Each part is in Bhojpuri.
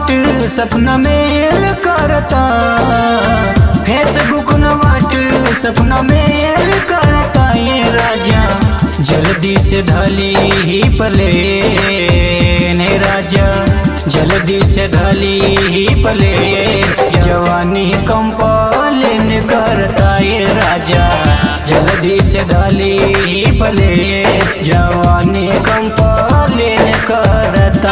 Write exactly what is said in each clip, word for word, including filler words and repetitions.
वाट सपना मेल करता, फेसबुक न वाट सपना मेल करता। ये राजा जल्दी से धली ही पले ने राजा, जल्दी से धली ही पले। जवानी कंपालेन करता ये राजा, जल्दी से धली ही पले। जवानी कंपालेन करता।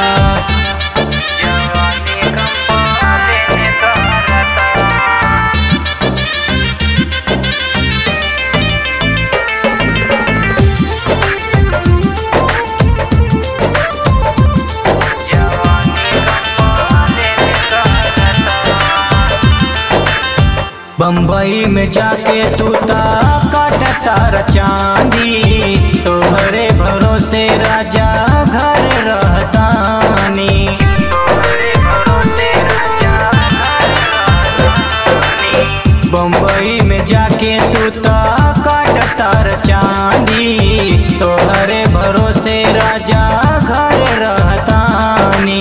बम्बई में जाके तू ता काटता चांदी, तोहरे भरोसे राजा घर रहतानी। बम्बई में जाके तू ता काटता चांदी, तोहरे भरोसे राजा घर रहतानी।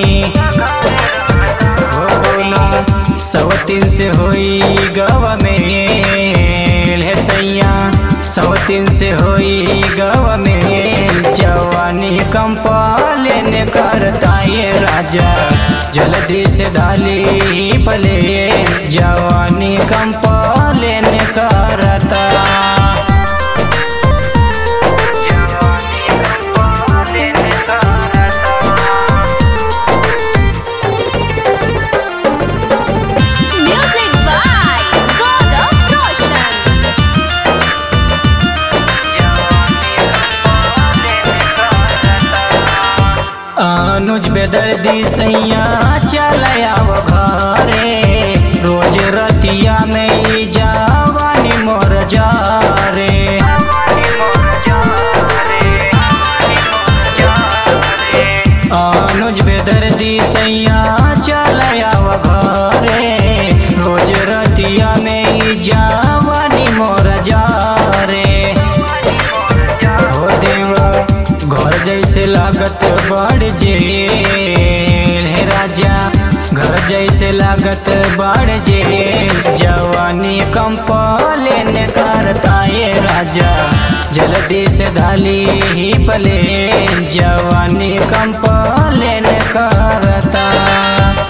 सवतीन से होई गवा मेल है सैया, सवतीन से होई गवा मेल। जवानी कंपालेन करता ये राजा, जल्दी से धाली पले। जवानी कंपालेन करता। अनुज बेदर्दी सैया चलया वो घरे, रोज रतिया में ई जवानी मोर जा रे। अनुज बेदर्दी सैया चलया वो घरे, रोज रतिया में ई जवानी मोर जा रे। हो देवा घर जैसे लागत बढ़ जेल है राजा, घर जैसे लागत बढ़ जेल। जवानी कंपालेन करता ये राजा, जल्दी से धाली ही पले।